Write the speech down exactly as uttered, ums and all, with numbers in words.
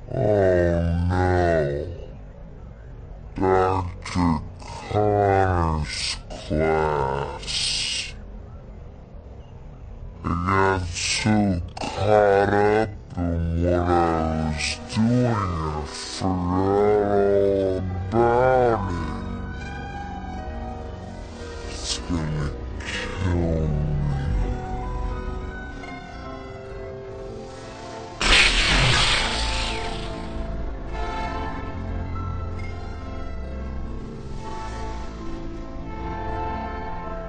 Oh no, doctor Connor's class. I got so caught up in what I was doing, I forgot